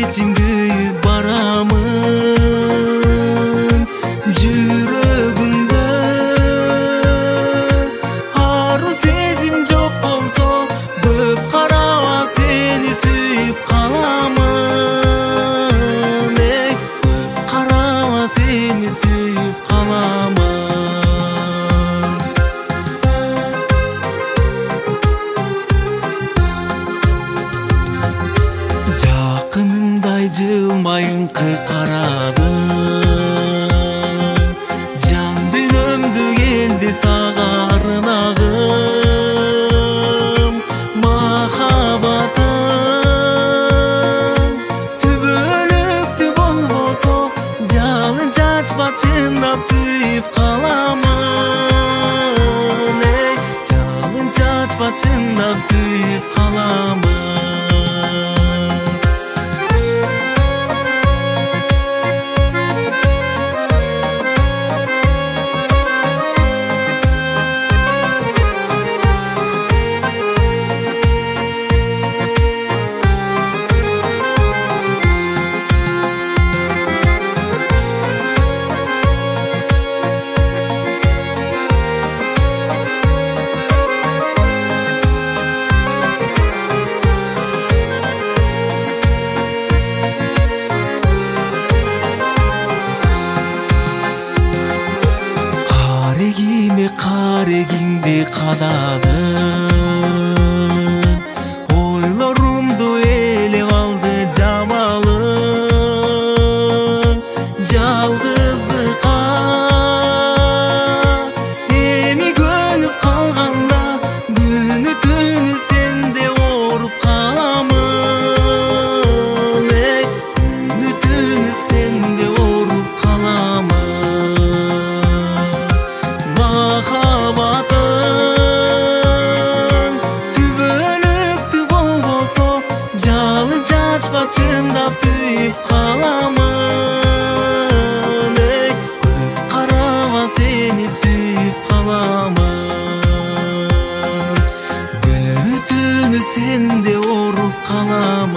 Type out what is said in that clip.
içim kıyıp baramın жүрөгүмдө ару сезим жок болсо көп караба сени сүйүп каламын көп караба сени сүйүп каламын жакыныңдай жылмай ыңкы карадым жан дүйнөмдү келди сага арнагым махаббатым түбөлүктүү болбосо жалын чачпа чындап сүйүп каламын жалын чачпа чындап сүйүп каламын карегиңди кададым ойлорумду элеп алды жамалым жалгыздыкка эми көнүп калганда күнү түнү сенде ооруп каламын күнү түнү сенде ооруп каламын махаббатым түбөлүктүү болбосо жалын чачпа чындап сүйүп каламын көп караба сени сүйүп каламын күнү түнү сенде ооруп каламын